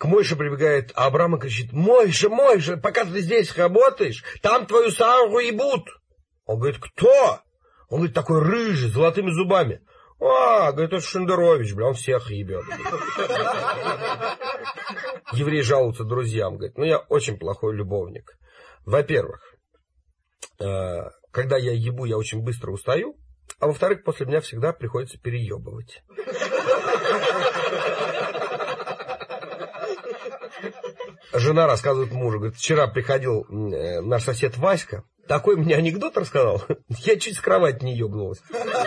К Мойше прибегает Авраам и кричит: Мойша, Мойша, пока ты здесь работаешь, там твою Сару ебут. Он говорит: кто? Он говорит: такой рыжий, с золотыми зубами. Говорит, это Шендерович, бля, он всех ебет. Еврей жалуется друзьям, говорит: я очень плохой любовник. Во-первых, когда я ебу, я очень быстро устаю, а во-вторых, после меня всегда приходится переебывать. Жена рассказывает мужу, говорит: вчера приходил наш сосед Васька, такой мне анекдот рассказал, я чуть с кровати не ебнулась.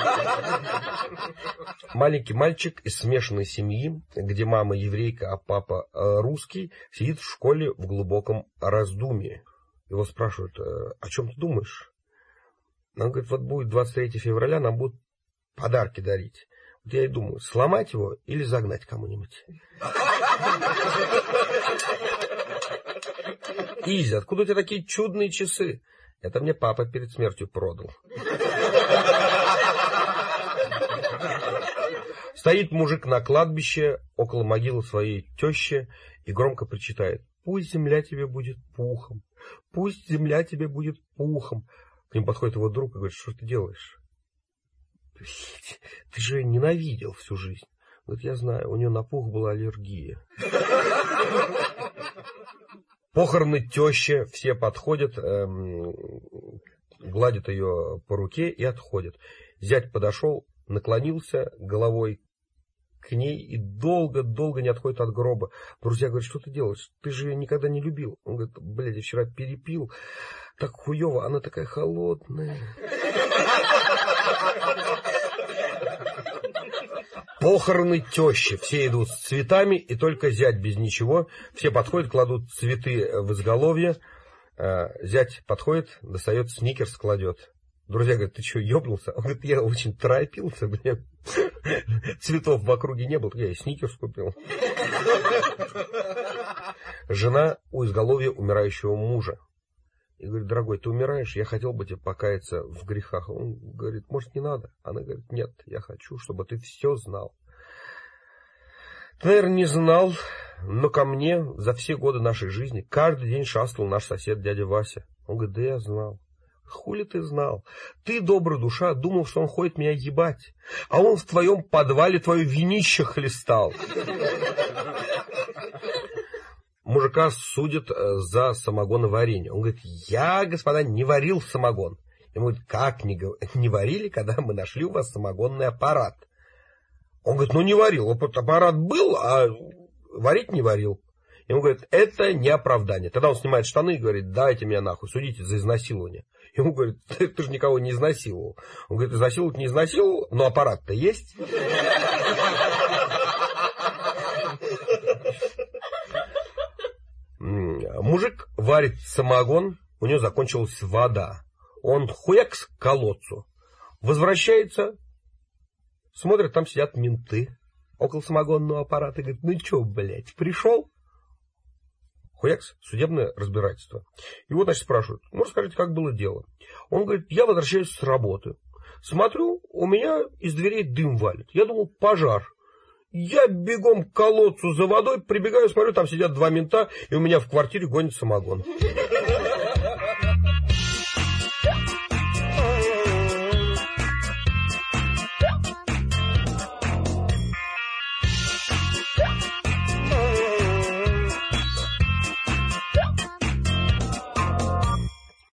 Маленький мальчик из смешанной семьи, где мама еврейка, а папа русский, сидит в школе в глубоком раздумье. Его спрашивают: о чем ты думаешь? Он говорит: вот будет 23 февраля, нам будут подарки дарить. Вот я и думаю, сломать его или загнать кому-нибудь. Изи, откуда у тебя такие чудные часы? Это мне папа перед смертью продал. Стоит мужик на кладбище около могилы своей тещи и громко причитает: пусть земля тебе будет пухом, пусть земля тебе будет пухом. К ним подходит его друг и говорит: что ты делаешь? Ты же ненавидел всю жизнь. Говорит: я знаю, у нее на пух была аллергия. Похороны тещи, все подходят, гладят ее по руке и отходят. Зять подошел, наклонился головой к ней и долго-долго не отходит от гроба. Друзья говорят: что ты делаешь? Ты же ее никогда не любил. Он говорит: блядь, я вчера перепил. Так хуево, она такая холодная. Похороны тещи. Все идут с цветами, и только зять без ничего. Все подходят, кладут цветы в изголовье. Зять подходит, достает сникерс, кладет. Друзья говорят: ты что, ебнулся? Он говорит: я очень торопился, блин. Цветов в округе не было, я и сникерс купил. Жена у изголовья умирающего мужа. И говорит: дорогой, ты умираешь, я хотел бы тебе покаяться в грехах. Он говорит: может, не надо? Она говорит: нет, я хочу, чтобы ты все знал. Ты, наверное, не знал, но ко мне за все годы нашей жизни каждый день шастал наш сосед дядя Вася. Он говорит: да я знал. Хули ты знал? Ты, добрая душа, думал, что он ходит меня ебать, а он в твоем подвале твое винище хлестал. Мужика судят за самогоноварение. Он говорит: я, господа, не варил самогон. Ему говорит: как не варили, когда мы нашли у вас самогонный аппарат? Он говорит: ну не варил, аппарат был, а варить не варил. Ему говорит: это не оправдание. Тогда он снимает штаны и говорит: дайте меня нахуй, судите за изнасилование. Ему говорит: ты же никого не изнасиловал. Он говорит: изнасиловать не изнасиловал, но аппарат-то есть. Мужик варит самогон, у него закончилась вода. Он хуякс к колодцу. Возвращается, смотрит, там сидят менты около самогонного аппарата. И говорит: ну чё, блядь, пришел? Хуякс, судебное разбирательство. Его, значит, спрашивают: ну, расскажите, как было дело? Он говорит: я возвращаюсь с работы. Смотрю, у меня из дверей дым валит. Я думал, пожар. Я бегом к колодцу за водой, прибегаю, смотрю, там сидят два мента, и у меня в квартире гонит самогон.